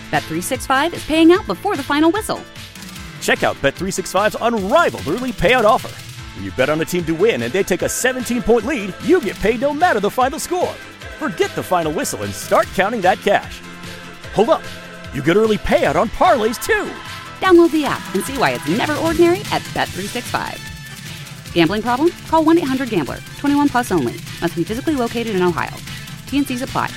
Bet365 is paying out before the final whistle. Check out Bet365's unrivaled early payout offer. When you bet on a team to win and they take a 17-point lead, you get paid no matter the final score. Forget the final whistle and start counting that cash. Hold up. You get early payout on parlays, too. Download the app and see why it's never ordinary at Bet365. Gambling problem? Call 1-800-GAMBLER. 21 plus only. Must be physically located in Ohio. T&Cs apply.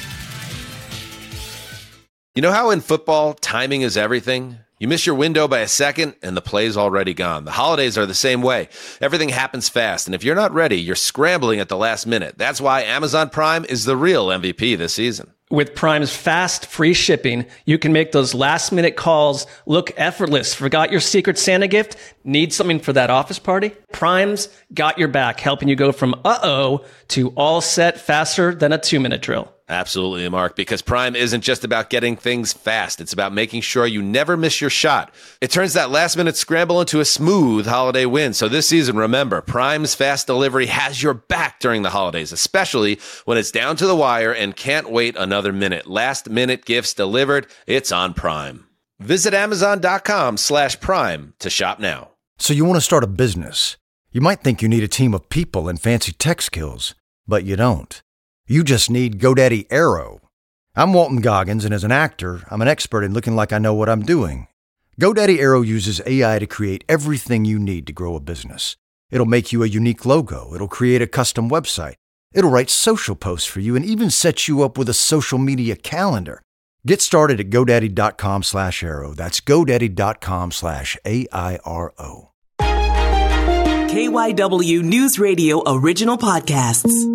You know how in football, timing is everything? You miss your window by a second, and the play's already gone. The holidays are the same way. Everything happens fast, and if you're not ready, you're scrambling at the last minute. That's why Amazon Prime is the real MVP this season. With Prime's fast, free shipping, you can make those last-minute calls look effortless. Forgot your Secret Santa gift? Need something for that office party? Prime's got your back, helping you go from uh-oh to all set faster than a 2-minute drill. Absolutely, Mark, because Prime isn't just about getting things fast. It's about making sure you never miss your shot. It turns that last-minute scramble into a smooth holiday win. So this season, remember, Prime's fast delivery has your back during the holidays, especially when it's down to the wire and can't wait another minute. Last-minute gifts delivered, it's on Prime. Visit Amazon.com/Prime to shop now. So you want to start a business. You might think you need a team of people and fancy tech skills, but you don't. You just need GoDaddy Aero. I'm Walton Goggins, and as an actor, I'm an expert in looking like I know what I'm doing. GoDaddy Aero uses AI to create everything you need to grow a business. It'll make you a unique logo. It'll create a custom website. It'll write social posts for you and even set you up with a social media calendar. Get started at GoDaddy.com/Aero. That's GoDaddy.com/AIRO. KYW News Radio original podcasts.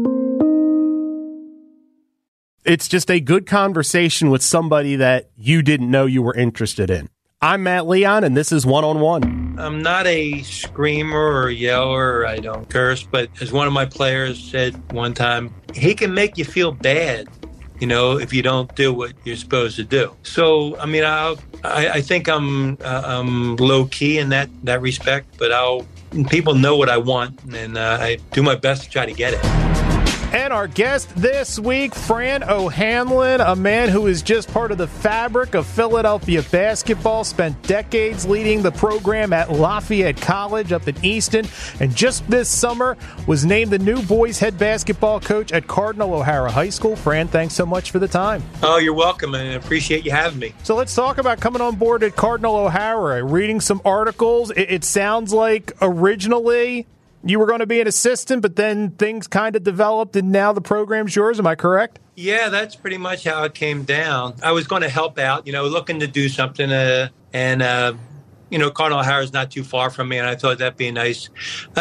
It's just a good conversation with somebody that you didn't know you were interested in. I'm Matt Leon, and this is One-on-One. I'm not a screamer or yeller. I don't curse. But as one of my players said one time, he can make you feel bad, if you don't do what you're supposed to do. So, I think I'm low-key in that respect. But people know what I want, and I do my best to try to get it. And our guest this week, Fran O'Hanlon, a man who is just part of the fabric of Philadelphia basketball, spent decades leading the program at Lafayette College up in Easton, and just this summer was named the new boys head basketball coach at Cardinal O'Hara High School. Fran, thanks so much for the time. Oh, you're welcome, and I appreciate you having me. So let's talk about coming on board at Cardinal O'Hara. Reading some articles, it sounds like originally you were going to be an assistant, but then things kind of developed, and now the program's yours. Am I correct? Yeah, that's pretty much how it came down. I was going to help out, looking to do something, Cardinal O'Hara is not too far from me, and I thought that'd be a nice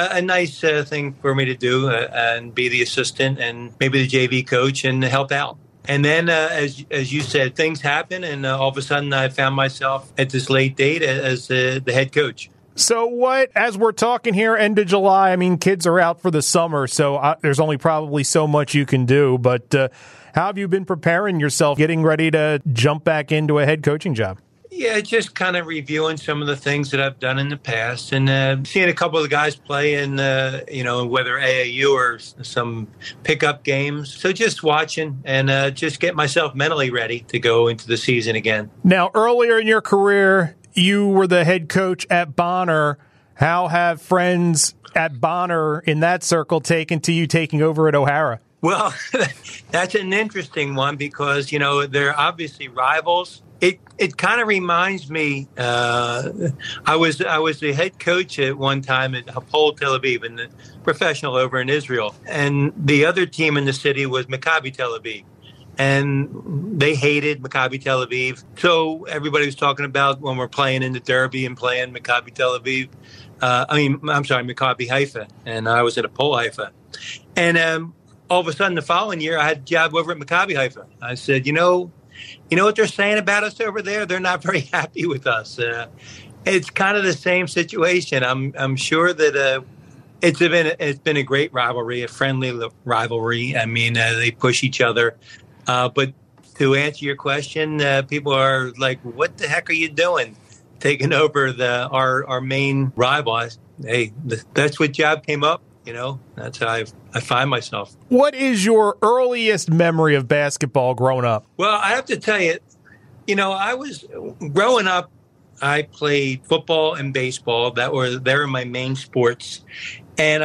thing for me to do, and be the assistant and maybe the JV coach and help out. And then, as you said, things happen, and all of a sudden I found myself at this late date as the head coach. So as we're talking here, end of July, kids are out for the summer, so there's only probably so much you can do. But how have you been preparing yourself, getting ready to jump back into a head coaching job? Yeah, just kind of reviewing some of the things that I've done in the past, and seeing a couple of the guys play in, whether AAU or some pickup games. So just watching and just get myself mentally ready to go into the season again. Now, earlier in your career, you were the head coach at Bonner. How have friends at Bonner in that circle taken to you taking over at O'Hara? Well, that's an interesting one because, they're obviously rivals. It kind of reminds me, I was the head coach at one time at Hapoel Tel Aviv, and the professional over in Israel. And the other team in the city was Maccabi Tel Aviv. And they hated Maccabi Tel Aviv. So everybody was talking about when we're playing in the Derby and playing Maccabi Tel Aviv. Maccabi Haifa. And I was at Hapoel Haifa. And all of a sudden the following year, I had a job over at Maccabi Haifa. I said, you know what they're saying about us over there? They're not very happy with us. It's kind of the same situation. I'm sure that it's been a great rivalry, a friendly rivalry. They push each other. But to answer your question, people are like, what the heck are you doing? Taking over our main rival. Hey, that's what job came up. That's how I find myself. What is your earliest memory of basketball growing up? Well, I have to tell you, I was growing up. I played football and baseball. They were my main sports. And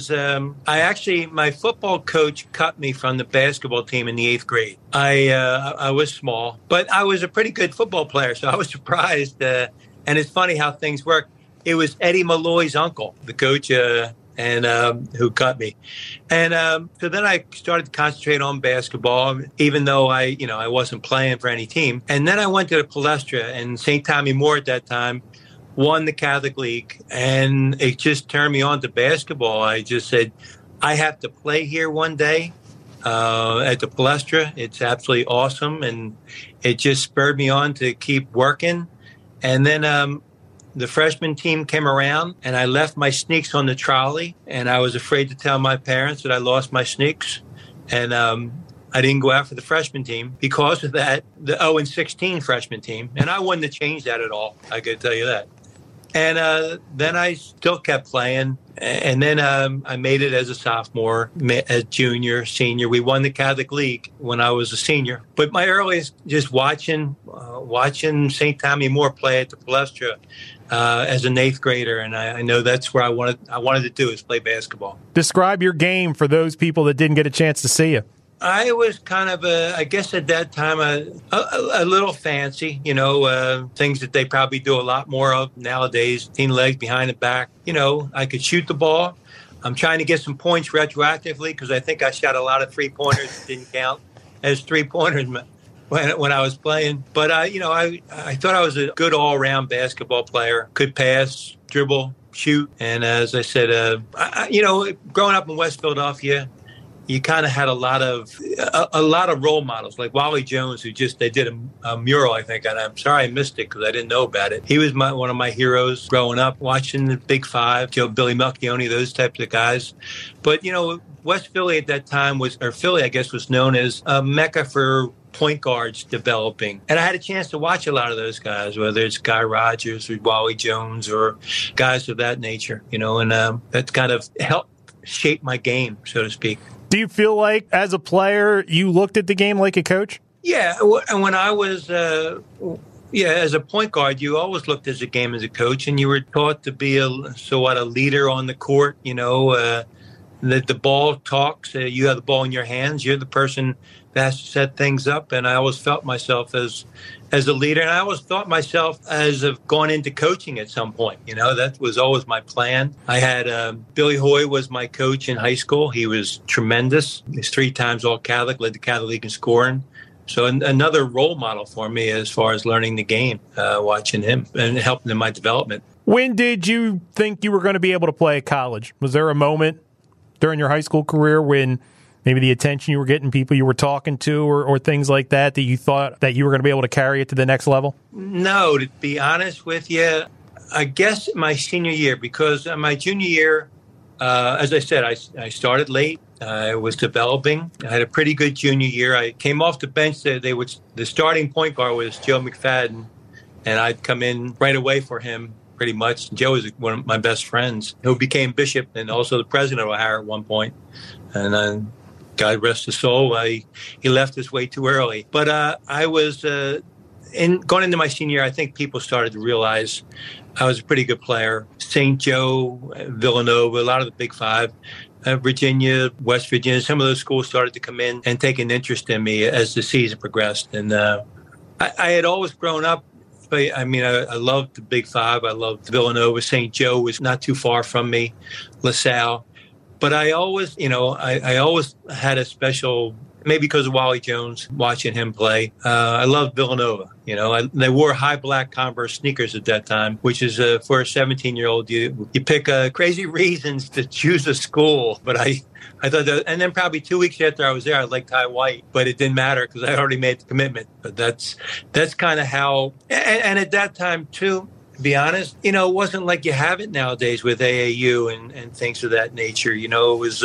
my football coach cut me from the basketball team in the 8th grade. I was small, but I was a pretty good football player. So I was surprised. And it's funny how things work. It was Eddie Malloy's uncle, the coach, who cut me. And so then I started to concentrate on basketball, even though I wasn't playing for any team. And then I went to the Palestra, and St. Tommy Moore at that time won the Catholic League, and it just turned me on to basketball. I just said, I have to play here one day at the Palestra. It's absolutely awesome, and it just spurred me on to keep working. And then the freshman team came around, and I left my sneaks on the trolley, and I was afraid to tell my parents that I lost my sneaks, and I didn't go out for the freshman team because of that, the 0-16 freshman team, and I wouldn't have changed that at all, I could tell you that. And then I still kept playing. And then I made it as a sophomore, as junior, senior. We won the Catholic League when I was a senior. But my earliest, just watching St. Tommy Moore play at the Palestra as an 8th grader. And I know that's where I wanted to do is play basketball. Describe your game for those people that didn't get a chance to see you. I was kind of I guess at that time, a little fancy, things that they probably do a lot more of nowadays, 10 legs behind the back. I could shoot the ball. I'm trying to get some points retroactively because I think I shot a lot of 3-pointers that didn't count as 3-pointers when I was playing. But, I thought I was a good all-around basketball player, could pass, dribble, shoot. And as I said, growing up in West Philadelphia, you kind of had a lot of role models like Wally Jones, they did a mural, I think, and I'm sorry I missed it because I didn't know about it. He was one of my heroes growing up, watching the Big Five, Billy Melchione, those types of guys. But West Philly at that time Philly, I guess, was known as a mecca for point guards developing, and I had a chance to watch a lot of those guys, whether it's Guy Rogers or Wally Jones or guys of that nature, and that's kind of helped shape my game, so to speak. Do you feel like, as a player, you looked at the game like a coach? Yeah, and when I was, as a point guard, you always looked at the game as a coach, and you were taught to be a leader on the court. That the ball talks. You have the ball in your hands. You're the person that has to set things up. And I always felt myself as a leader, and I always thought myself as of going into coaching at some point. That was always my plan. I had Billy Hoy was my coach in high school. He was tremendous. He's 3 times All-Catholic, led the Catholic League in scoring. So another role model for me as far as learning the game, watching him and helping in my development. When did you think you were going to be able to play at college? Was there a moment during your high school career when maybe the attention you were getting, people you were talking to, or things like that you thought that you were going to be able to carry it to the next level? No, to be honest with you, I guess my senior year, because my junior year, as I said, I started late. I was developing. I had a pretty good junior year. I came off the bench. The starting point guard was Joe McFadden, and I'd come in right away for him. Pretty much. Joe was one of my best friends, who became bishop and also the president of O'Hara at one point. And then, God rest his soul, he left us way too early. But I was going into my senior year, I think people started to realize I was a pretty good player. St. Joe, Villanova, a lot of the Big Five, Virginia, West Virginia, some of those schools started to come in and take an interest in me as the season progressed. And I had always grown up. I loved the Big Five. I loved Villanova. St. Joe was not too far from me, LaSalle. But I always, I always had a special, maybe because of Wally Jones, watching him play. I loved Villanova. They wore high black Converse sneakers at that time, which is for a 17-year-old, you pick crazy reasons to choose a school. But I thought that, and then probably 2 weeks after I was there, I liked high white, but it didn't matter because I already made the commitment. But that's kind of how, and at that time too, to be honest, it wasn't like you have it nowadays with AAU and things of that nature. It was,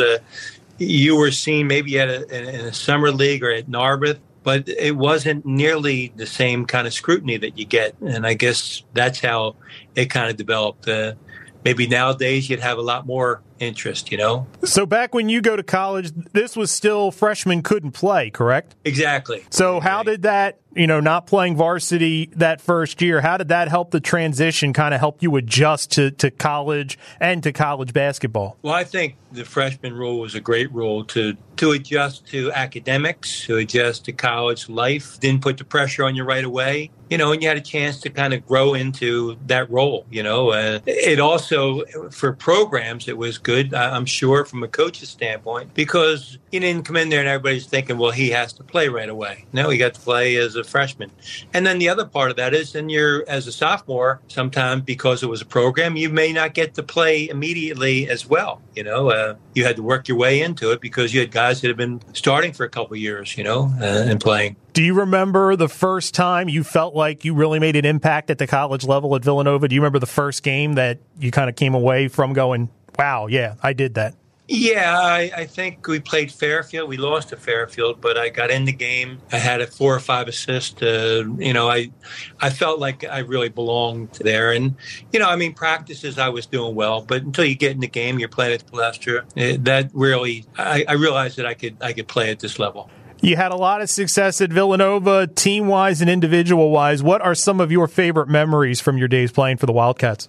you were seen maybe in a summer league or at Narberth, but it wasn't nearly the same kind of scrutiny that you get. And I guess that's how it kind of developed. Maybe nowadays you'd have a lot more interest, So back when you go to college, this was still freshmen couldn't play, correct? Exactly. So how did that not playing varsity that first year. How did that help the transition, kind of help you adjust to college and to college basketball? Well, I think the freshman rule was a great rule to adjust to academics, to adjust to college life. Didn't put the pressure on you right away, and you had a chance to kind of grow into that role, It also, for programs, it was good, I'm sure, from a coach's standpoint, because you didn't come in there and everybody's thinking, well, he has to play right away. No, he got to play as a freshman. And then the other part of that is, then you're, as a sophomore, sometimes because it was a program, you may not get to play immediately as well. You had to work your way into it because you had guys that had been starting for a couple of years, and playing. Do you remember the first time you felt like you really made an impact at the college level at Villanova? Do you remember the first game that you kind of came away from going, wow, yeah, I did that? Yeah, I think we played Fairfield. We lost to Fairfield, but I got in the game. I had 4 or 5 assists. I felt like I really belonged there. And, practices I was doing well. But until you get in the game, you're playing at Palestra. That really, I realized that I could play at this level. You had a lot of success at Villanova, team-wise and individual-wise. What are some of your favorite memories from your days playing for the Wildcats?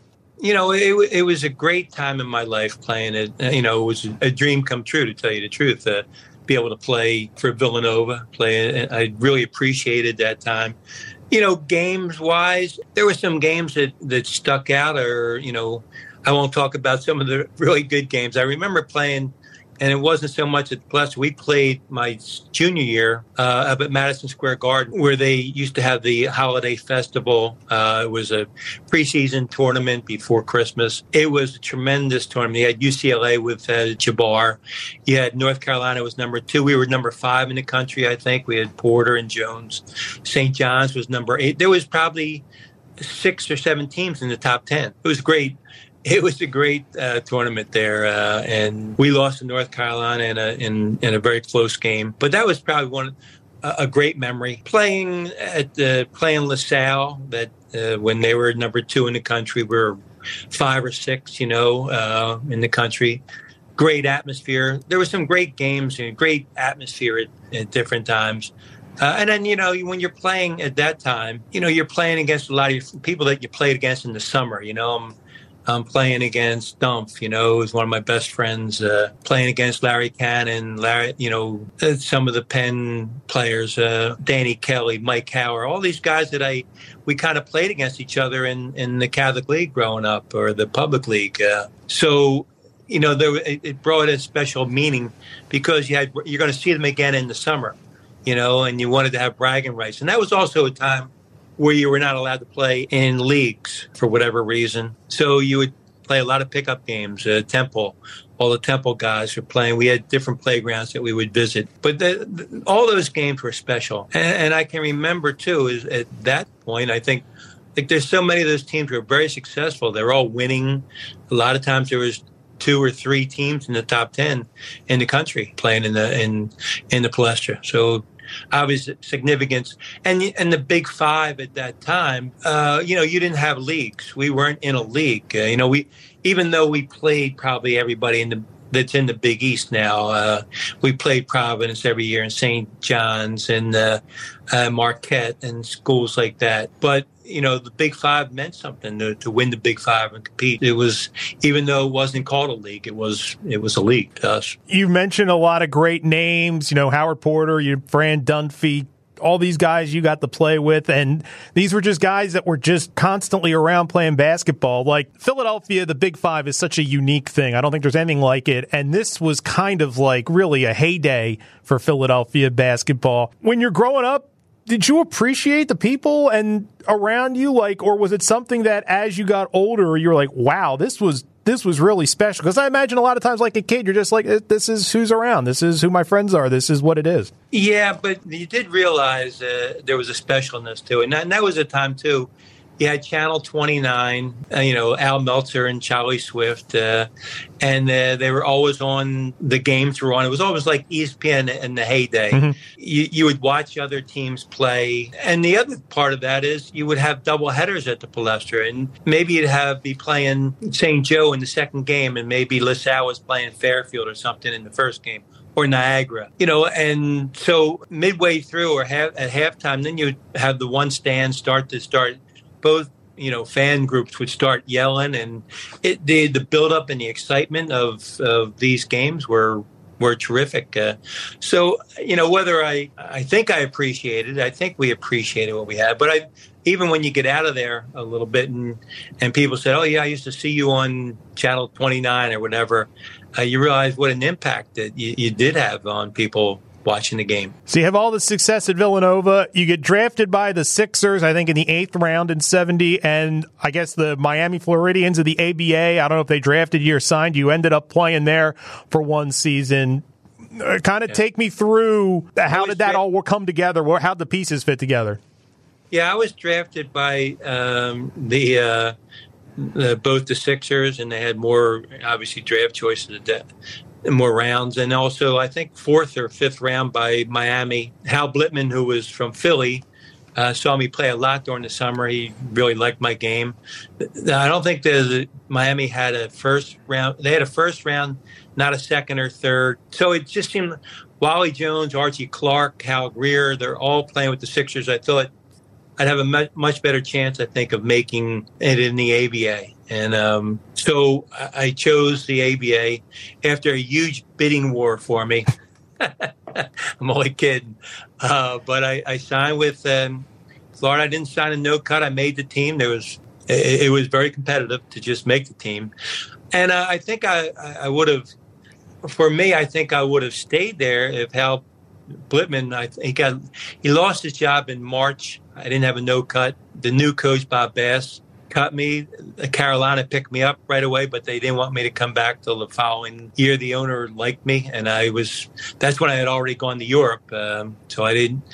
It was a great time in my life playing it. It was a dream come true, to tell you the truth, be able to play for Villanova. I really appreciated that time. Games-wise, there were some games that stuck out, or, I won't talk about some of the really good games. I remember playing, and it wasn't so much at Palestra. We played my junior year up at Madison Square Garden, where they used to have the holiday festival. It was a preseason tournament before Christmas. It was a tremendous tournament. You had UCLA with Jabbar. You had North Carolina was number 2. We were number 5 in the country, I think. We had Porter and Jones. St. John's was number 8. There was probably 6 or 7 teams in the top 10. It was great. It was a great tournament there, and we lost to North Carolina in a very close game. But that was probably a great memory. Playing LaSalle, that when they were number 2 in the country, we were 5 or 6, in the country. Great atmosphere. There were some great games and great atmosphere at different times. And then, when you're playing at that time, you're playing against a lot of people that you played against in the summer. I'm playing against Dumpf, who's one of my best friends, playing against Larry Cannon, some of the Penn players, Danny Kelly, Mike Howard, all these guys that we kind of played against each other in the Catholic League growing up, or the public league. So, it brought a special meaning because you're going to see them again in the summer, and you wanted to have bragging rights. And that was also a time where you were not allowed to play in leagues for whatever reason. So you would play a lot of pickup games. Temple, all the Temple guys were playing. We had different playgrounds that we would visit. But all those games were special. And I can remember, too, is at that point, I think there's so many of those teams who were very successful. They were all winning. A lot of times there was 2 or 3 teams in the top 10 in the country playing in the Palestra. So obvious significance. And the Big Five at that time, you didn't have leagues. We weren't in a league. Even though we played probably everybody that's in the Big East now, we played Providence every year, and St. John's and Marquette and schools like that. But the Big Five meant something to win the Big Five and compete. It was, even though it wasn't called a league, it was a league to us. You mentioned a lot of great names, Howard Porter, Fran Dunphy, all these guys you got to play with, and these were just guys that were just constantly around playing basketball. Like Philadelphia, the Big Five is such a unique thing. I don't think there's anything like it, and this was kind of like really a heyday for Philadelphia basketball. When you're growing up, did you appreciate the people and around you, or was it something that as you got older, you were like, wow, this was really special? Because I imagine a lot of times, like a kid, you're just like, this is who's around. This is who my friends are. This is what it is. Yeah, but you did realize there was a specialness to it. And that was a time, too. You had Channel 29, Al Meltzer and Charlie Swift, and they were always on. The games were on. It was always like ESPN in the heyday. Mm-hmm. You would watch other teams play. And the other part of that is you would have double headers at the Palestra, and maybe you'd be playing St. Joe in the second game, and maybe LaSalle was playing Fairfield or something in the first game. or Niagara, and so midway through or at halftime, then you have the one stand start both, fan groups would start yelling, and the build up and the excitement of these games were terrific. So, whether I think I appreciated, I think we appreciated what we had, but even when you get out of there a little bit and people said, oh yeah, I used to see you on Channel 29 or whatever, you realize what an impact that you did have on people watching the game. So you have all the success at Villanova. You get drafted by the Sixers, I think, in the 8th round in 70, and I guess the Miami Floridians of the ABA, I don't know if they drafted you or signed you, ended up playing there for one season. Kind of take me through how did that all come together? How'd the pieces fit together? Yeah, I was drafted by both the Sixers, and they had more, obviously, draft choices more rounds, and also I think 4th or 5th round by Miami. Hal Blitman, who was from Philly, saw me play a lot during the summer. He really liked my game. I don't think Miami had a first round. They had a first round, not a second or third. So it just seemed Wally Jones, Archie Clark, Hal Greer, they're all playing with the Sixers. I thought I'd have a much better chance, I think, of making it in the ABA. And so I chose the ABA after a huge bidding war for me. I'm only kidding. But I signed with Florida. I didn't sign a no cut. I made the team. It was very competitive to just make the team. And I think I would have, for me, I think I would have stayed there if Hal Blitman, he lost his job in March. I didn't have a no cut. The new coach, Bob Bass, cut me. Carolina picked me up right away, but they didn't want me to come back till the following year. The owner liked me, and that's when I had already gone to Europe. So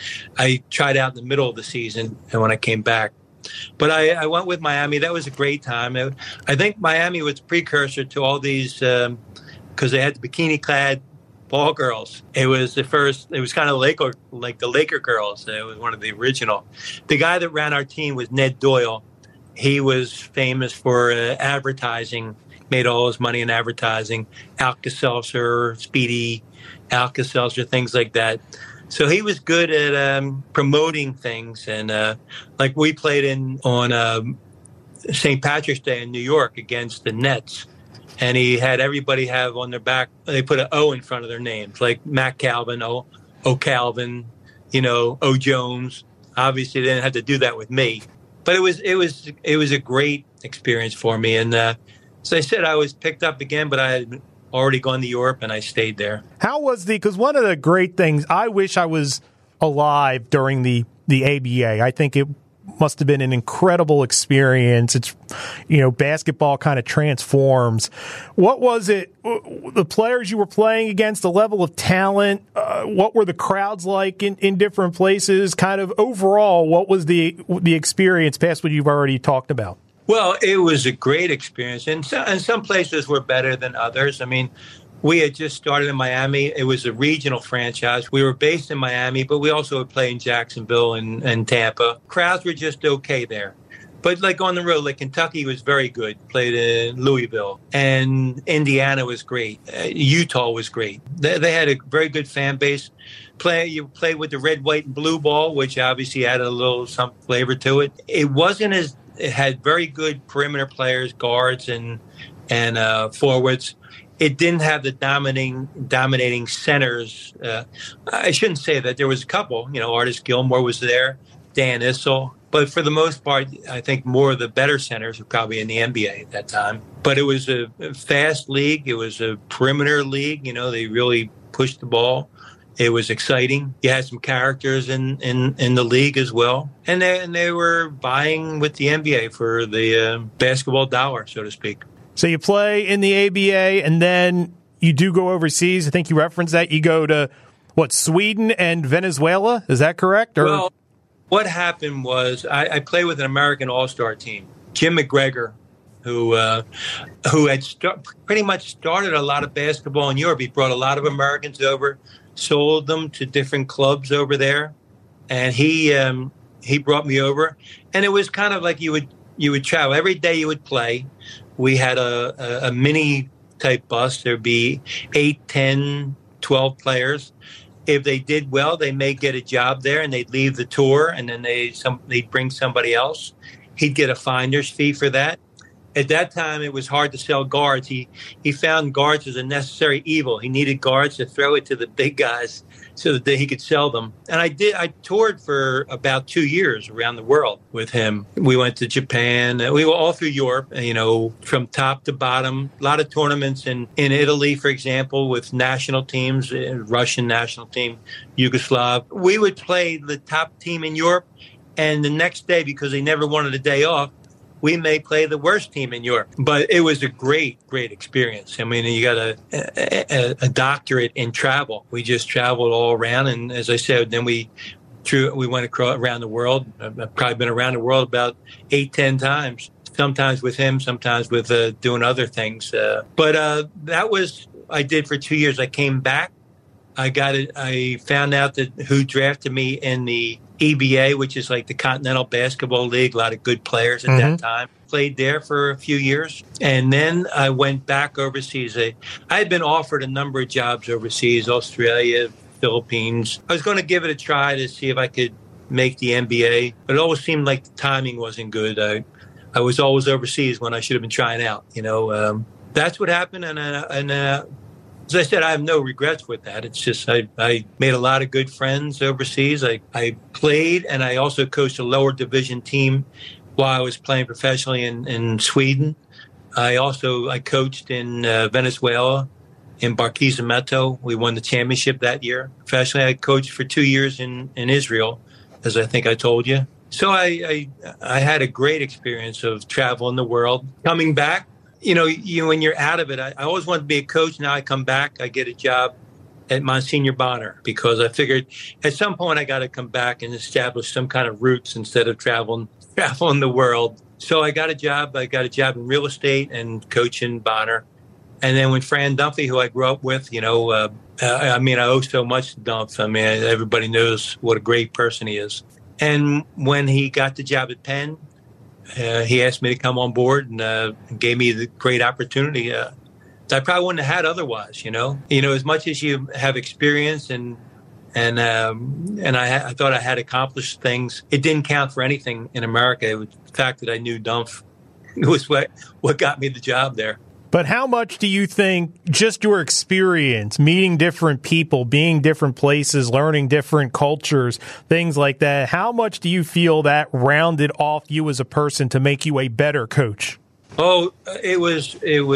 I tried out in the middle of the season, and when I came back. But I went with Miami. That was a great time. I think Miami was a precursor to all these, because they had the bikini-clad ball girls. It was the first. It was kind of like the Laker girls. It was one of the original. The guy that ran our team was Ned Doyle. He was famous for advertising. Made all his money in advertising. Alka-Seltzer, Speedy, Alka-Seltzer, things like that. So he was good at promoting things, and like we played on St. Patrick's Day in New York against the Nets. And he had everybody have on their back, they put an O in front of their names, like Matt Calvin, O Calvin, O Jones. Obviously, they didn't have to do that with me. But it was a great experience for me. And as I said, I was picked up again, but I had already gone to Europe, and I stayed there. How was because one of the great things, I wish I was alive during the ABA. I think it must have been an incredible experience. It's, basketball kind of transforms. What was it, the players you were playing against, the level of talent, what were the crowds like in different places? Kind of overall, what was the experience past what you've already talked about? Well, it was a great experience, and some places were better than others. I mean, we had just started in Miami. It was a regional franchise. We were based in Miami, but we also would play in Jacksonville and Tampa. Crowds were just okay there. But like on the road, like Kentucky was very good. Played in Louisville. And Indiana was great. Utah was great. They had a very good fan base. You played with the red, white, and blue ball, which obviously added a little some flavor to it. It had very good perimeter players, guards, and forwards. It didn't have the dominating centers. I shouldn't say that. There was a couple. Artis Gilmore was there, Dan Issel. But for the most part, I think more of the better centers were probably in the NBA at that time. But it was a fast league. It was a perimeter league. They really pushed the ball. It was exciting. You had some characters in the league as well. And they were vying with the NBA for the basketball dollar, so to speak. So you play in the ABA, and then you do go overseas. I think you referenced that. You go to, Sweden and Venezuela? Is that correct? Well, what happened was I played with an American All-Star team. Jim McGregor, who had pretty much started a lot of basketball in Europe. He brought a lot of Americans over, sold them to different clubs over there, and he brought me over. And it was kind of like you would travel. Every day you would play. We had a mini type bus. There'd be 8, 10 12 players. If they did well, they may get a job there, and they'd leave the tour, and then they'd bring somebody else. He'd get a finder's fee for that. At that time, it was hard to sell guards. He found guards as a necessary evil. He needed guards to throw it to the big guys so that he could sell them. And I toured for about 2 years around the world with him. We went to Japan. We were all through Europe, from top to bottom. A lot of tournaments in Italy, for example, with national teams, Russian national team, Yugoslav. We would play the top team in Europe, and the next day, because they never wanted a day off, we may play the worst team in Europe. But it was a great, great experience. I mean, you got a doctorate in travel. We just traveled all around. And as I said, then we went around the world. I've probably been around the world about 8-10 times, sometimes with him, sometimes with doing other things. But that was I did for 2 years. I came back. I found out who drafted me in the EBA, which is like the Continental Basketball League, a lot of good players at that time. Played there for a few years. And then I went back overseas. I had been offered a number of jobs overseas, Australia, Philippines. I was going to give it a try to see if I could make the NBA, but it always seemed like the timing wasn't good. I was always overseas when I should have been trying out. That's what happened. And as I said, I have no regrets with that. It's just I made a lot of good friends overseas. I played, and I also coached a lower division team while I was playing professionally in Sweden. I coached in Venezuela, in Barquisimeto. We won the championship that year. Professionally, I coached for 2 years in Israel, as I think I told you. So I had a great experience of traveling the world. Coming back, when you're out of it, I always wanted to be a coach. Now I come back, I get a job at Monsignor Bonner because I figured at some point I got to come back and establish some kind of roots instead of traveling the world. So I got a job. I got a job in real estate and coaching Bonner. And then when Fran Dunphy, who I grew up with, I owe so much to Dunphy. I mean, everybody knows what a great person he is. And when he got the job at Penn, he asked me to come on board and gave me the great opportunity that I probably wouldn't have had otherwise. As much as you have experience and I thought I had accomplished things, it didn't count for anything in America. It was the fact that I knew Dunphy was what got me the job there. But how much do you think just your experience, meeting different people, being different places, learning different cultures, things like that, how much do you feel that rounded off you as a person to make you a better coach? Oh, it was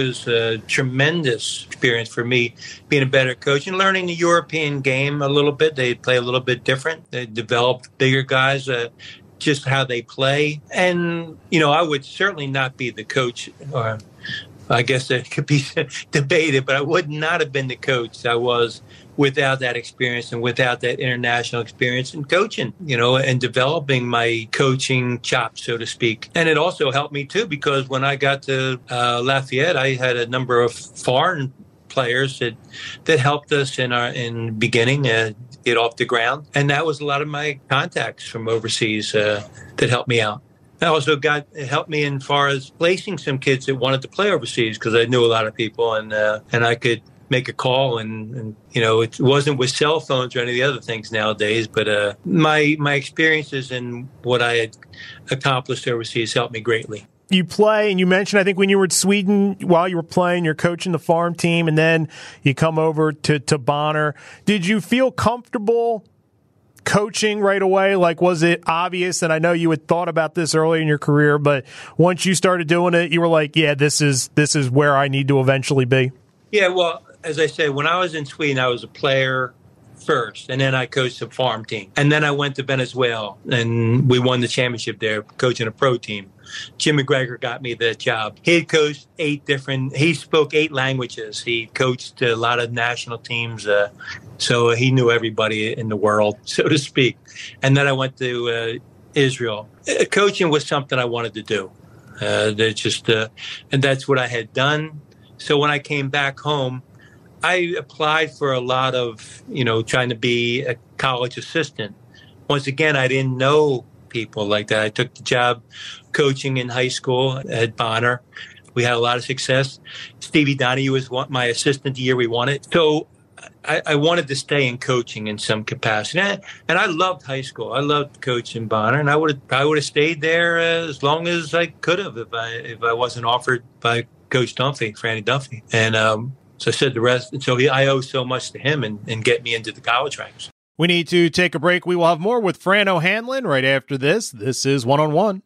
a tremendous experience for me being a better coach and learning the European game a little bit. They play a little bit different. They developed bigger guys, just how they play. And, I would certainly not be the coach, or I guess that could be debated, but I would not have been the coach I was without that experience and without that international experience in coaching, and developing my coaching chops, so to speak. And it also helped me, too, because when I got to Lafayette, I had a number of foreign players that helped us in beginning get off the ground. And that was a lot of my contacts from overseas that helped me out. I also it helped me in far as placing some kids that wanted to play overseas because I knew a lot of people and I could make a call and it wasn't with cell phones or any of the other things nowadays, but my experiences and what I had accomplished overseas helped me greatly. You play, and you mentioned, I think, when you were in Sweden, while you were playing, you're coaching the farm team, and then you come over to Bonner. Did you feel comfortable coaching right away? Like, was it obvious? And I know you had thought about this early in your career, but once you started doing it, you were like, yeah, this is where I need to eventually be. Yeah, well, as I said, when I was in Sweden, I was a player first, and then I coached a farm team. And then I went to Venezuela, and we won the championship there, coaching a pro team. Jim McGregor got me that job. He had coached he spoke 8 languages. He coached a lot of national teams, so he knew everybody in the world, so to speak. And then I went to Israel. Coaching was something I wanted to do. And that's what I had done. So when I came back home, I applied for a lot of, trying to be a college assistant. Once again, I didn't know people like that. I took the job coaching in high school at Bonner. We had a lot of success. Stevie Donahue was my assistant the year we won it. So I wanted to stay in coaching in some capacity. And I loved high school. I loved coaching Bonner, and I would have stayed there as long as I could have if I wasn't offered by Coach Dunphy, Franny Dunphy. And so I said the rest. And so I owe so much to him and get me into the college ranks. We need to take a break. We will have more with Fran O'Hanlon right after this. This is One on One.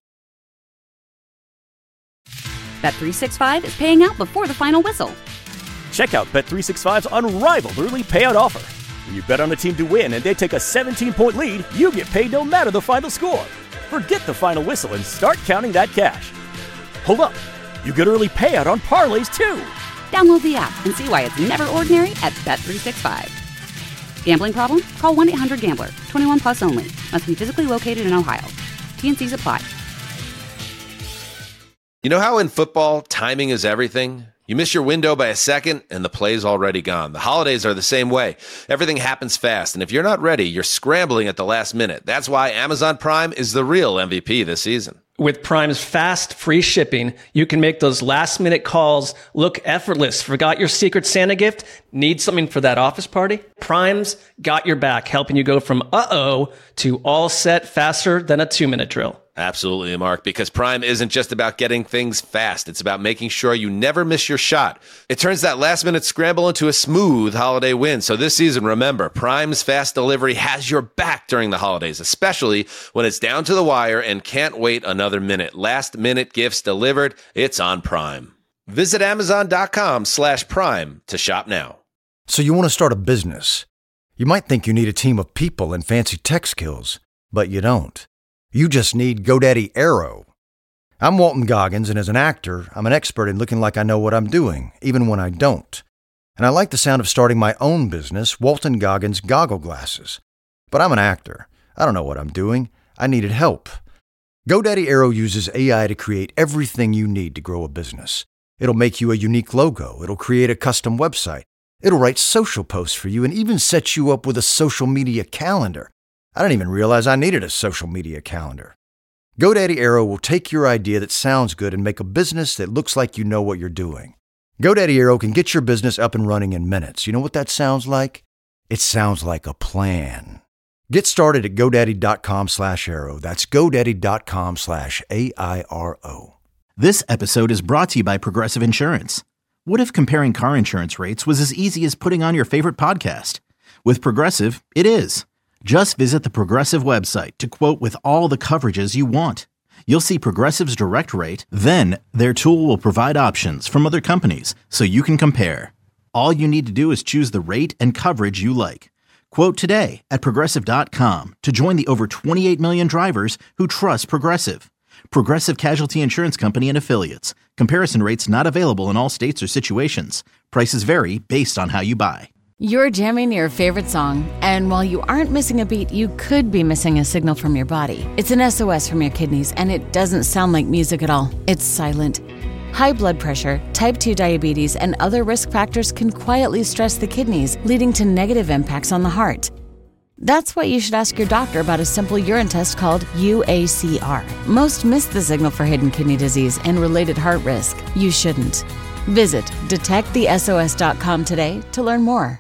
Bet365 is paying out before the final whistle. Check out Bet365's unrivaled early payout offer. When you bet on a team to win and they take a 17-point lead, you get paid no matter the final score. Forget the final whistle and start counting that cash. Hold up. You get early payout on parlays, too. Download the app and see why it's never ordinary at Bet365. Gambling problem? Call 1-800-GAMBLER. 21 plus only. Must be physically located in Ohio. T&Cs apply. You know how in football, timing is everything? You miss your window by a second, and the play's already gone. The holidays are the same way. Everything happens fast, and if you're not ready, you're scrambling at the last minute. That's why Amazon Prime is the real MVP this season. With Prime's fast, free shipping, you can make those last-minute calls look effortless. Forgot your Secret Santa gift? Need something for that office party? Prime's got your back, helping you go from uh-oh to all set faster than a 2-minute drill. Absolutely, Mark, because Prime isn't just about getting things fast. It's about making sure you never miss your shot. It turns that last-minute scramble into a smooth holiday win. So this season, remember, Prime's fast delivery has your back during the holidays, especially when it's down to the wire and can't wait another minute. Last-minute gifts delivered, it's on Prime. Visit Amazon.com/Prime to shop now. So you want to start a business. You might think you need a team of people and fancy tech skills, but you don't. You just need GoDaddy Aero. I'm Walton Goggins, and as an actor, I'm an expert in looking like I know what I'm doing, even when I don't. And I like the sound of starting my own business, Walton Goggins Goggle Glasses. But I'm an actor. I don't know what I'm doing. I needed help. GoDaddy Aero uses AI to create everything you need to grow a business. It'll make you a unique logo. It'll create a custom website. It'll write social posts for you and even set you up with a social media calendar. I didn't even realize I needed a social media calendar. GoDaddy Aero will take your idea that sounds good and make a business that looks like you know what you're doing. GoDaddy Aero can get your business up and running in minutes. You know what that sounds like? It sounds like a plan. Get started at GoDaddy.com/Aero. That's GoDaddy.com/AIRO. This episode is brought to you by Progressive Insurance. What if comparing car insurance rates was as easy as putting on your favorite podcast? With Progressive, it is. Just visit the Progressive website to quote with all the coverages you want. You'll see Progressive's direct rate, then their tool will provide options from other companies so you can compare. All you need to do is choose the rate and coverage you like. Quote today at Progressive.com to join the over 28 million drivers who trust Progressive. Progressive Casualty Insurance Company and Affiliates. Comparison rates not available in all states or situations. Prices vary based on how you buy. You're jamming your favorite song, and while you aren't missing a beat, you could be missing a signal from your body. It's an SOS from your kidneys, and it doesn't sound like music at all. It's silent. High blood pressure, type 2 diabetes, and other risk factors can quietly stress the kidneys, leading to negative impacts on the heart. That's why you should ask your doctor about a simple urine test called UACR. Most miss the signal for hidden kidney disease and related heart risk. You shouldn't. Visit detectthesos.com today to learn more.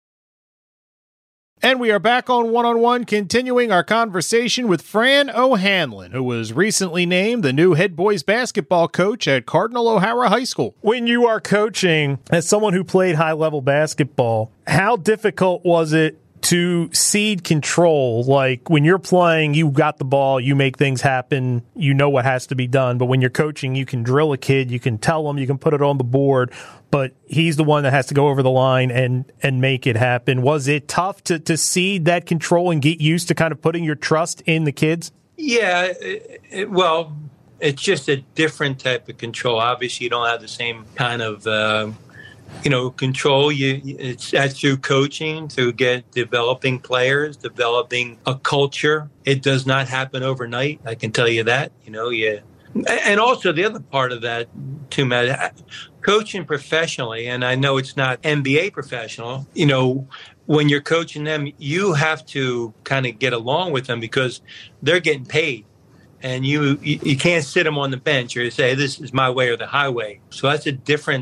And we are back on One, continuing our conversation with Fran O'Hanlon, who was recently named the new head boys basketball coach at Cardinal O'Hara High School. When you are coaching, as someone who played high-level basketball, how difficult was it to cede control? Like, when you're playing, you got the ball, you make things happen, you know what has to be done. But when you're coaching, you can drill a kid, you can tell him, you can put it on the board, but he's the one that has to go over the line and make it happen. Was it tough to cede that control and get used to kind of putting your trust in the kids? Yeah, well, it's just a different type of control. Obviously, you don't have the same kind of control. That's through coaching, through developing players, developing a culture. It does not happen overnight. I can tell you that. And also the other part of that too, Matt, coaching professionally, and I know it's not NBA professional. When you're coaching them, you have to kind of get along with them because they're getting paid. And you can't sit them on the bench or say, this is my way or the highway. So that's a different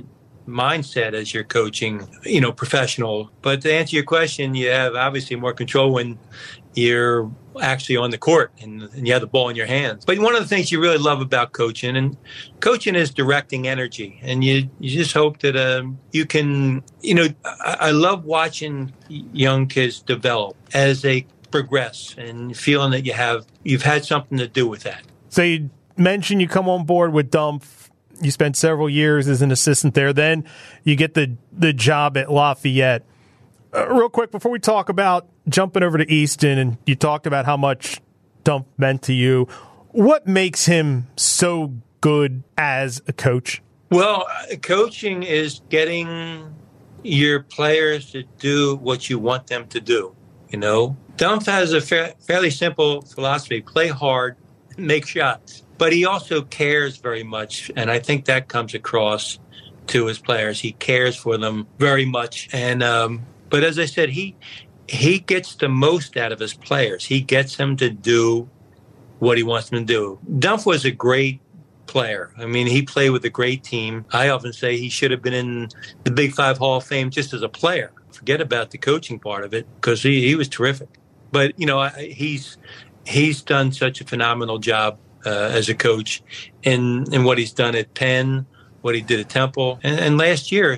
mindset as you're coaching, professional. But to answer your question, you have obviously more control when you're actually on the court and you have the ball in your hands. But one of the things you really love about coaching is directing energy. And you just hope that you can, I love watching young kids develop as they progress and feeling that you've had something to do with that. So you mentioned you come on board with Dumpf. You spent several years as an assistant there. Then you get the job at Lafayette. Real quick, before we talk about jumping over to Easton, and you talked about how much Dumpf meant to you, what makes him so good as a coach? Well, coaching is getting your players to do what you want them to do, Dumpf has a fairly simple philosophy: play hard, make shots. But he also cares very much, and I think that comes across to his players. He cares for them very much. And but as I said, he gets the most out of his players. He gets them to do what he wants them to do. Dumpf was a great player. I mean, he played with a great team. I often say he should have been in the Big Five Hall of Fame just as a player. Forget about the coaching part of it, because he was terrific. But, he's done such a phenomenal job as a coach in what he's done at Penn, what he did at Temple. And last year,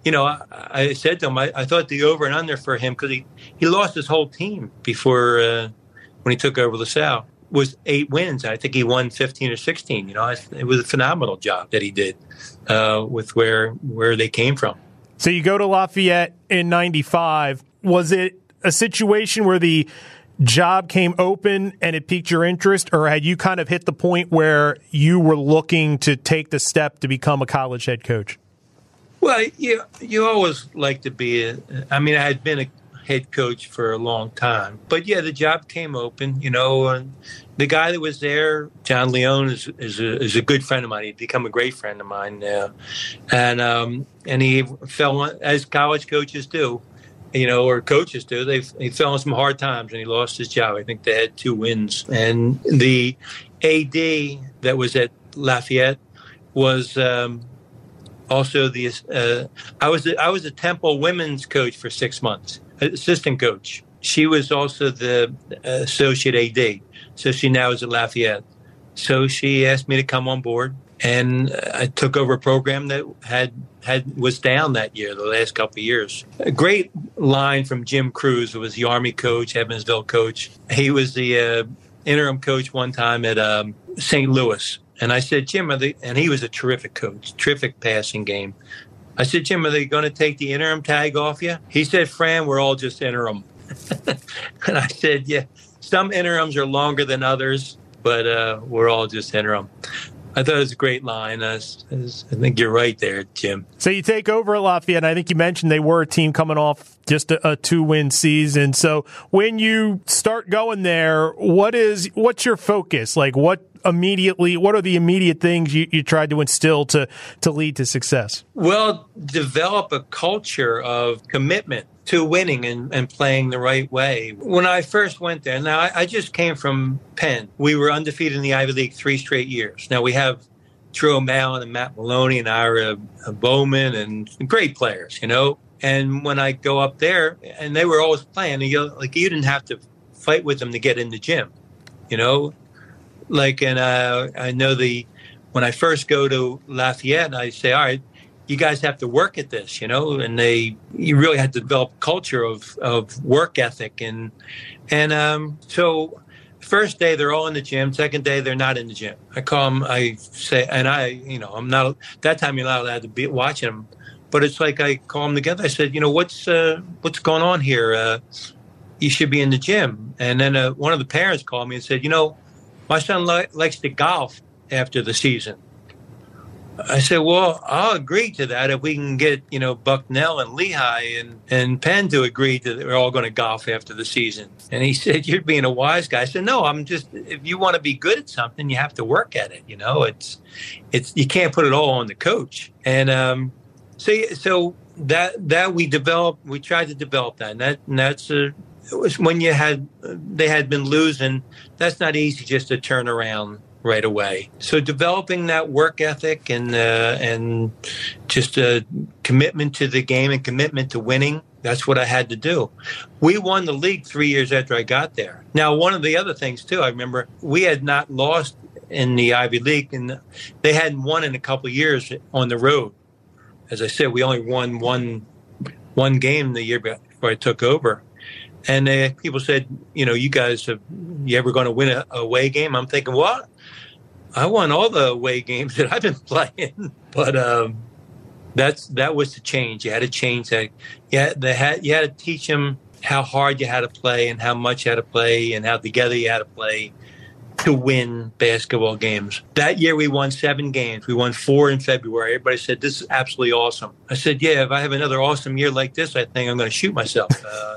I said to him, I thought the over and under for him, because he lost his whole team before when he took over LaSalle, was 8 wins. I think he won 15 or 16. It was a phenomenal job that he did with where they came from. So you go to Lafayette in 95. Was it a situation where the job came open and it piqued your interest, or had you kind of hit the point where you were looking to take the step to become a college head coach? Well, you always like to be I had been a head coach for a long time, but the job came open, and the guy that was there, John Leone, is a good friend of mine. He's become a great friend of mine now. And he fell, as college coaches do, or coaches do, he fell in some hard times and he lost his job. I think they had 2 wins. And the AD that was at Lafayette was also I was a Temple women's coach for 6 months, assistant coach. She was also the associate AD, so she now is at Lafayette. So she asked me to come on board, and I took over a program that was down that year, the last couple of years. A great line from Jim Cruz, who was the Army coach, Evansville coach. He was the interim coach one time at St. Louis. And I said, Jim, and he was a terrific coach, terrific passing game. I said, Jim, are they going to take the interim tag off you? He said, Fran, we're all just interim. And I said, yeah, some interims are longer than others, but we're all just interim. I thought it was a great line. I think you're right there, Jim. So you take over at Lafayette, and I think you mentioned they were a team coming off just a 2-win season. So when you start going there, what's your focus? Like, what are the immediate things you tried to instill to lead to success? Well, develop a culture of commitment to winning and playing the right way. When I first went there, now I just came from Penn. We were undefeated in the Ivy League 3 straight years. Now we have Drew O'Malley and Matt Maloney and Ira Bowman and great players, And when I go up there, and they were always playing, you didn't have to fight with them to get in the gym, And I know when I first go to Lafayette, I say, all right, you guys have to work at this, and you really had to develop a culture of work ethic. And so first day they're all in the gym. Second day, they're not in the gym. I call them, I say, and I'm not, that time you're not allowed to be watching them, but it's like I call them together. I said, what's going on here? You should be in the gym. And then one of the parents called me and said, my son likes to golf after the season. I said, well, I'll agree to that if we can get, Bucknell and Lehigh and Penn to agree that they're all going to golf after the season. And he said, you're being a wise guy. I said, no, if you want to be good at something, you have to work at it. It's you can't put it all on the coach. And so that we tried to develop that. And that's it was when they had been losing. That's not easy just to turn around right away. So developing that work ethic and just a commitment to the game and commitment to winning, that's what I had to do. We won the league 3 years after I got there. Now, one of the other things, too, I remember we had not lost in the Ivy League, and they hadn't won in a couple of years on the road. As I said, we only won one game the year before I took over. And people said, you guys, you ever going to win a away game? I'm thinking, what? I won all the away games that I've been playing. But that was the change. You had to change that. You had to teach them how hard you had to play and how much you had to play and how together you had to play to win basketball games. That year we won 7 games. We won 4 in February. Everybody said, this is absolutely awesome. I said, yeah, if I have another awesome year like this, I think I'm going to shoot myself.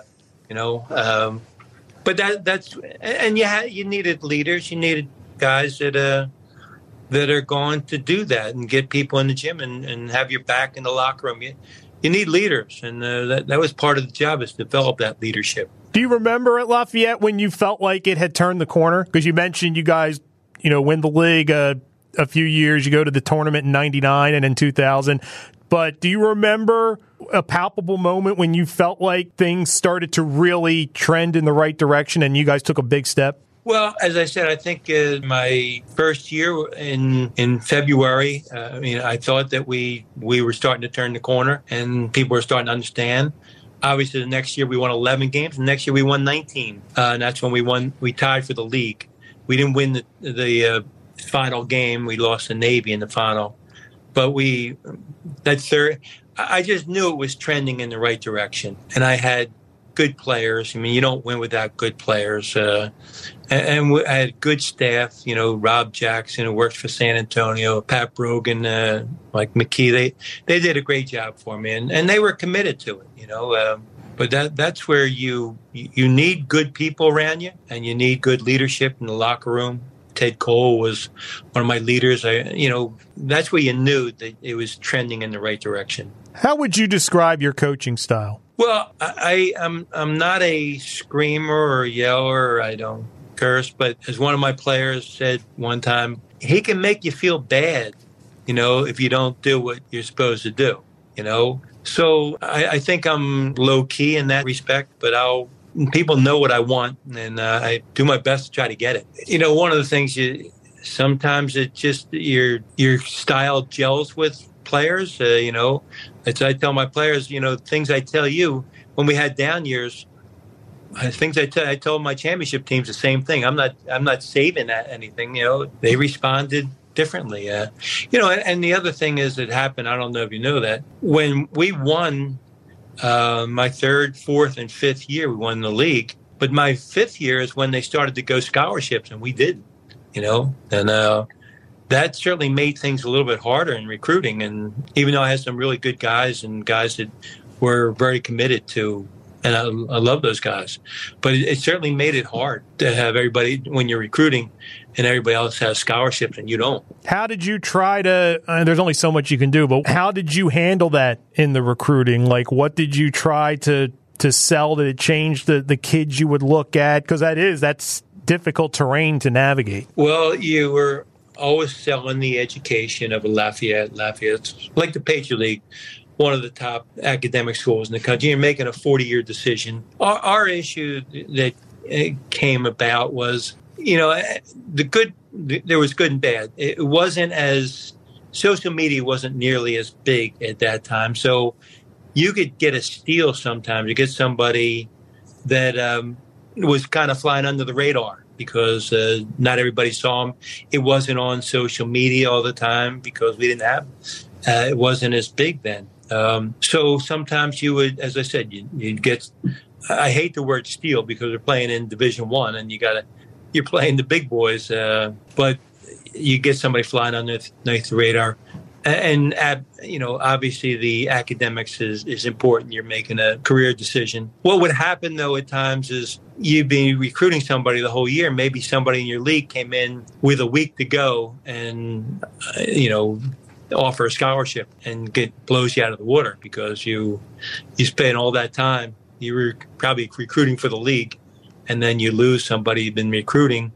But that's and you needed leaders. You needed guys that are going to do that and get people in the gym and have your back in the locker room. You need leaders, and that was part of the job, is to develop that leadership. Do you remember at Lafayette when you felt like it had turned the corner? Because you mentioned you guys, win the league a few years. You go to the tournament in '99 and in 2000. But do you remember a palpable moment when you felt like things started to really trend in the right direction and you guys took a big step? Well, as I said, I think my first year in February, I thought that we were starting to turn the corner and people were starting to understand. Obviously, the next year we won 11 games. The next year we won 19. And that's when we tied for the league. We didn't win the final game. We lost to Navy in the final. But I just knew it was trending in the right direction. And I had good players. You don't win without good players. And I had good staff, Rob Jackson, who works for San Antonio, Pat Brogan, Mike McKee. They did a great job for me, and they were committed to it, But that's where you need good people around you, and you need good leadership in the locker room. Ted Cole was one of my leaders. That's where you knew that it was trending in the right direction. How would you describe your coaching style? Well, I'm not a screamer or a yeller. I don't curse. But as one of my players said one time, he can make you feel bad, if you don't do what you're supposed to do, So I think I'm low key in that respect, but people know what I want, and I do my best to try to get it. One of the things sometimes it just your style gels with players. As I tell my players, things I tell you when we had down years, things I told my championship teams the same thing. I'm not saving anything. They responded differently. And the other thing is that happened. I don't know if you know that when we won. My 3rd, 4th, and 5th year, we won the league. But my 5th year is when they started to go scholarships, and we didn't, And that certainly made things a little bit harder in recruiting. And even though I had some really good guys and guys that were very committed to, and I love those guys, but it certainly made it hard to have everybody, when you're recruiting, and everybody else has scholarships and you don't. How did you try to, there's only so much you can do, but how did you handle that in the recruiting? Like, what did you try to sell? Did it change the kids you would look at? Because that's difficult terrain to navigate. Well, you were always selling the education of a Lafayette. Lafayette's like the Patriot League, one of the top academic schools in the country. You're making a 40-year decision. Our issue that came about was, there was good and bad. It wasn't social media wasn't nearly as big at that time. So you could get a steal sometimes. You get somebody that was kind of flying under the radar because not everybody saw him. It wasn't on social media all the time because we didn't have it wasn't as big then. So sometimes you would, as I said, you'd get, I hate the word steal because we're playing in Division I and you're playing the big boys, but you get somebody flying underneath the radar. And obviously the academics is important. You're making a career decision. What would happen, though, at times is you'd be recruiting somebody the whole year. Maybe somebody in your league came in with a week to go and, offer a scholarship and blows you out of the water because you spent all that time. You were probably recruiting for the league, and then you lose somebody you've been recruiting,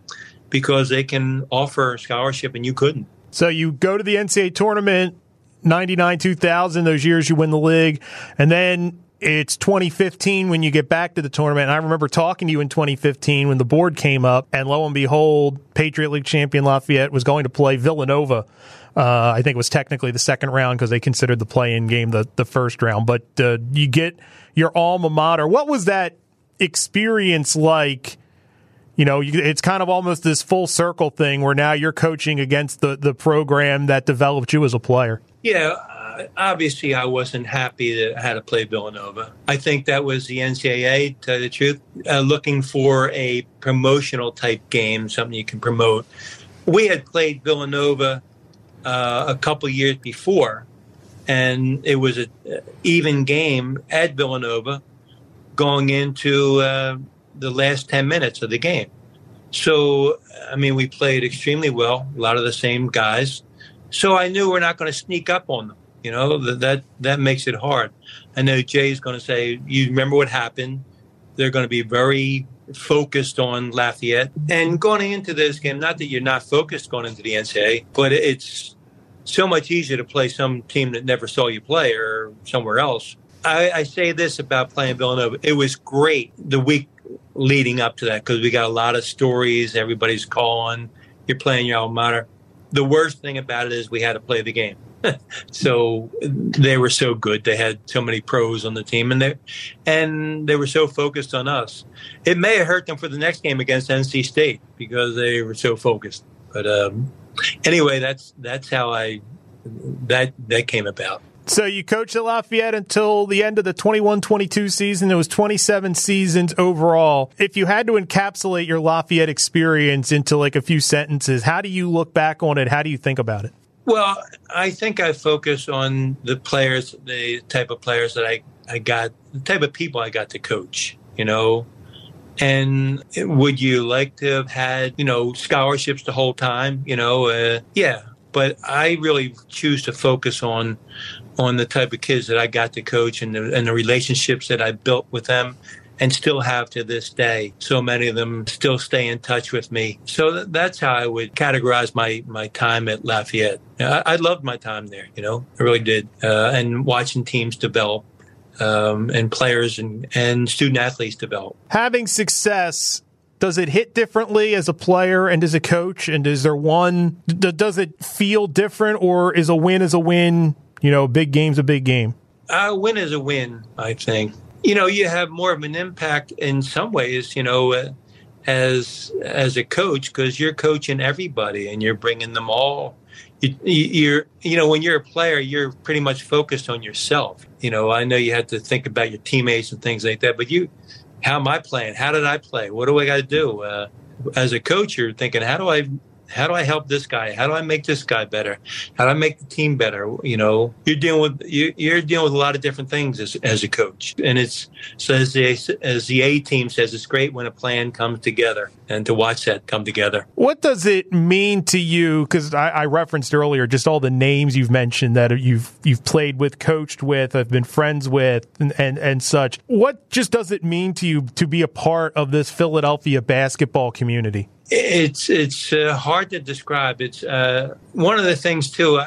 because they can offer a scholarship and you couldn't. So you go to the NCAA tournament, 99, 2000, those years you win the league, and then it's 2015 when you get back to the tournament. And I remember talking to you in 2015 when the board came up, and lo and behold, Patriot League champion Lafayette was going to play Villanova. I think it was technically the second round because they considered the play-in game the first round. But you get your alma mater. What was that experience like? You know, it's kind of almost this full circle thing where now you're coaching against the program that developed you as a player. Yeah, obviously I wasn't happy that I had to play Villanova. I think that was the NCAA, to tell you the truth, looking for a promotional type game, something you can promote. We had played Villanova a couple years before, and it was an even game at Villanova going into the last 10 minutes of the game. So, I mean, we played extremely well, a lot of the same guys. So I knew we're not going to sneak up on them. You know, that makes it hard. I know Jay's going to say, you remember what happened. They're going to be very focused on Lafayette. And going into this game, not that you're not focused going into the NCAA, but it's so much easier to play some team that never saw you play or somewhere else. I say this about playing Villanova. It was great the week leading up to that because we got a lot of stories. Everybody's calling. You're playing your alma mater. The worst thing about it is we had to play the game. So they were so good. They had so many pros on the team, and they were so focused on us. It may have hurt them for the next game against NC State because they were so focused. But anyway, that's how that came about. So you coached at Lafayette until the end of the 21-22 season. It was 27 seasons overall. If you had to encapsulate your Lafayette experience into like a few sentences, how do you look back on it? How do you think about it? Well, I think I focus on the players, the type of players that I got, the type of people I got to coach, you know. And would you like to have had, you know, scholarships the whole time, you know? Yeah. But I really choose to focus on the type of kids that I got to coach and the relationships that I built with them and still have to this day. So many of them still stay in touch with me. So that's how I would categorize my time at Lafayette. I loved my time there, you know, I really did. And watching teams develop and players and student athletes develop. Having success, does it hit differently as a player and as a coach? And is there one, does it feel different, or is a win, you know, big game's a big game? A win is a win, I think. You know, you have more of an impact in some ways, you know, as a coach, because you're coaching everybody and you're bringing them all. You're, you know, when you're a player, you're pretty much focused on yourself. You know, I know you have to think about your teammates and things like that, but how am I playing? How did I play? What do I got to do? As a coach, you're thinking, how do I help this guy? How do I make this guy better? How do I make the team better? You know, you're dealing with a lot of different things as a coach. And it's, so as the A team says, it's great when a plan comes together, and to watch that come together. What does it mean to you? Because I referenced earlier just all the names you've mentioned that you've played with, coached with, have been friends with, and such. What just does it mean to you to be a part of this Philadelphia basketball community? It's hard to describe. It's one of the things too.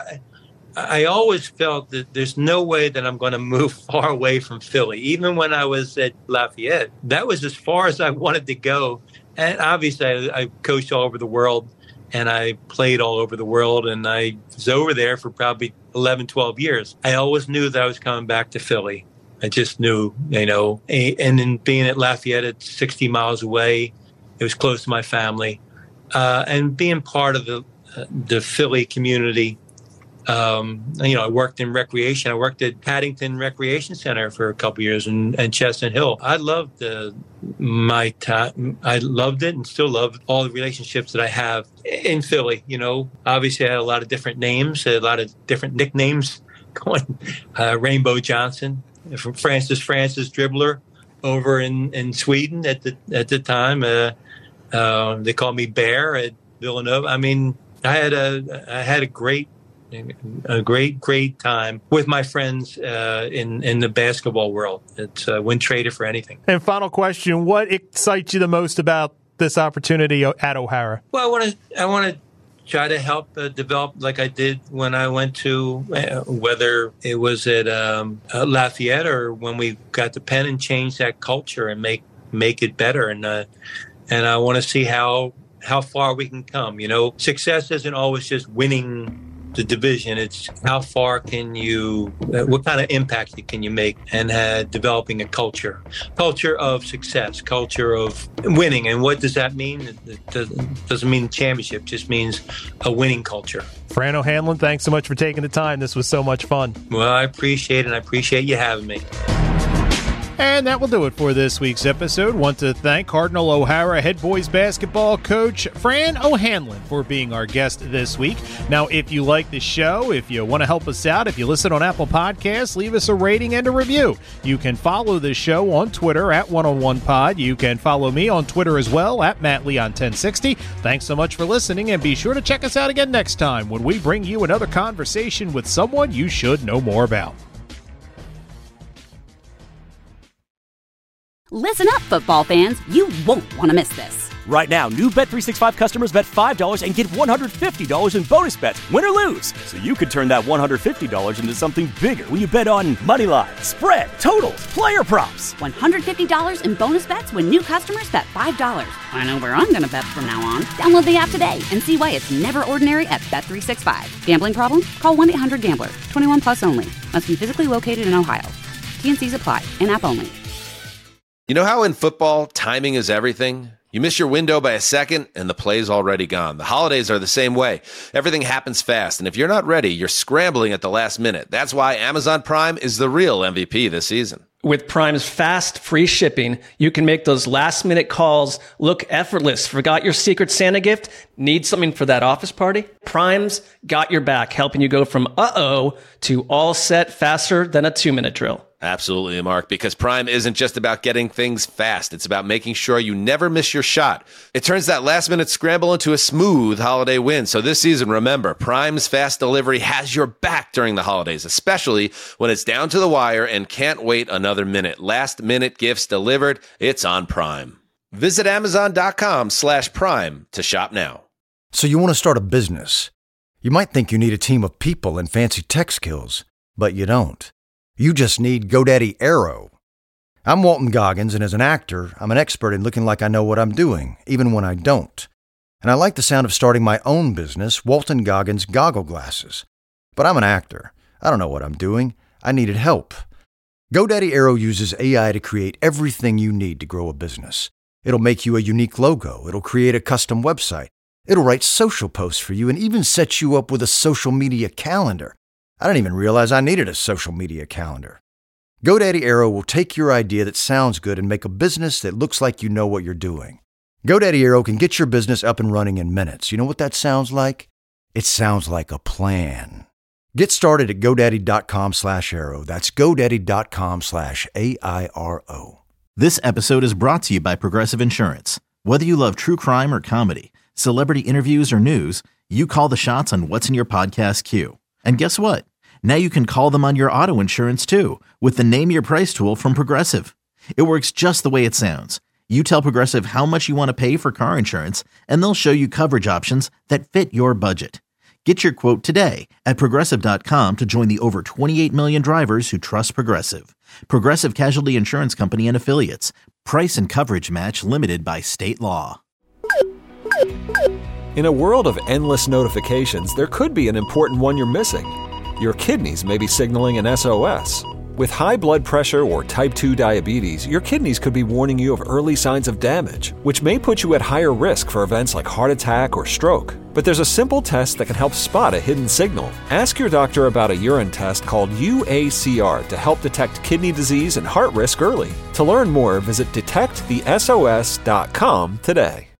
I always felt that there's no way that I'm going to move far away from Philly. Even when I was at Lafayette, that was as far as I wanted to go. And obviously, I coached all over the world, and I played all over the world, and I was over there for probably 11, 12 years. I always knew that I was coming back to Philly. I just knew, you know. And then being at Lafayette, at 60 miles away, it was close to my family, and being part of the Philly community. You know, I worked in recreation. I worked at Paddington Recreation Center for a couple of years, and Chestnut Hill. I loved my time. I loved it and still love all the relationships that I have in Philly. You know, obviously I had a lot of different names, a lot of different nicknames going. Rainbow Johnson, from Francis Dribbler over in Sweden at the time. They called me Bear at Villanova. I mean, I had a great time with my friends in the basketball world. It's wouldn't trade it for anything. And final question: what excites you the most about this opportunity at O'Hara? Well, I want to try to help develop, like I did when I went to, whether it was at Lafayette or when we got to Penn, and change that culture and make it better. And I want to see how far we can come. You know, success isn't always just winning the division. It's how far can you, what kind of impact can you make, and developing a culture of success, culture of winning. And what does that mean? It doesn't mean championship, just means a winning culture. Fran O'Hanlon, thanks so much for taking the time. This was so much fun. Well, I appreciate it, and I appreciate you having me. And that will do it for this week's episode. Want to thank Cardinal O'Hara head boys basketball coach Fran O'Hanlon for being our guest this week. Now, if you like the show, if you want to help us out, if you listen on Apple Podcasts, leave us a rating and a review. You can follow the show on Twitter at 101pod. You can follow me on Twitter as well at MattLeon1060. Thanks so much for listening, and be sure to check us out again next time when we bring you another conversation with someone you should know more about. Listen up, football fans. You won't want to miss this. Right now, new Bet365 customers bet $5 and get $150 in bonus bets, win or lose. So you could turn that $150 into something bigger when you bet on money line, spread, totals, player props. $150 in bonus bets when new customers bet $5. I know where I'm going to bet from now on. Download the app today and see why it's never ordinary at Bet365. Gambling problem? Call 1-800-GAMBLER. 21 plus only. Must be physically located in Ohio. T&Cs apply. In-app only. You know how in football, timing is everything? You miss your window by a second, and the play's already gone. The holidays are the same way. Everything happens fast, and if you're not ready, you're scrambling at the last minute. That's why Amazon Prime is the real MVP this season. With Prime's fast, free shipping, you can make those last-minute calls look effortless. Forgot your Secret Santa gift? Need something for that office party? Prime's got your back, helping you go from uh-oh to all set faster than a 2-minute drill. Absolutely, Mark, because Prime isn't just about getting things fast. It's about making sure you never miss your shot. It turns that last-minute scramble into a smooth holiday win. So this season, remember, Prime's fast delivery has your back during the holidays, especially when it's down to the wire and can't wait another minute. Last-minute gifts delivered, it's on Prime. Visit Amazon.com/Prime to shop now. So you want to start a business. You might think you need a team of people and fancy tech skills, but you don't. You just need GoDaddy Aero. I'm Walton Goggins, and as an actor, I'm an expert in looking like I know what I'm doing, even when I don't. And I like the sound of starting my own business, Walton Goggins Goggle Glasses. But I'm an actor. I don't know what I'm doing. I needed help. GoDaddy Aero uses AI to create everything you need to grow a business. It'll make you a unique logo. It'll create a custom website. It'll write social posts for you and even set you up with a social media calendar. I didn't even realize I needed a social media calendar. GoDaddy Aero will take your idea that sounds good and make a business that looks like you know what you're doing. GoDaddy Aero can get your business up and running in minutes. You know what that sounds like? It sounds like a plan. Get started at GoDaddy.com/Aero. That's GoDaddy.com/AIRO. This episode is brought to you by Progressive Insurance. Whether you love true crime or comedy, celebrity interviews or news, you call the shots on what's in your podcast queue. And guess what? Now you can call them on your auto insurance too with the Name Your Price tool from Progressive. It works just the way it sounds. You tell Progressive how much you want to pay for car insurance, and they'll show you coverage options that fit your budget. Get your quote today at Progressive.com to join the over 28 million drivers who trust Progressive. Progressive Casualty Insurance Company and Affiliates. Price and coverage match limited by state law. In a world of endless notifications, there could be an important one you're missing. Your kidneys may be signaling an SOS. With high blood pressure or type 2 diabetes, your kidneys could be warning you of early signs of damage, which may put you at higher risk for events like heart attack or stroke. But there's a simple test that can help spot a hidden signal. Ask your doctor about a urine test called UACR to help detect kidney disease and heart risk early. To learn more, visit detectthesos.com today.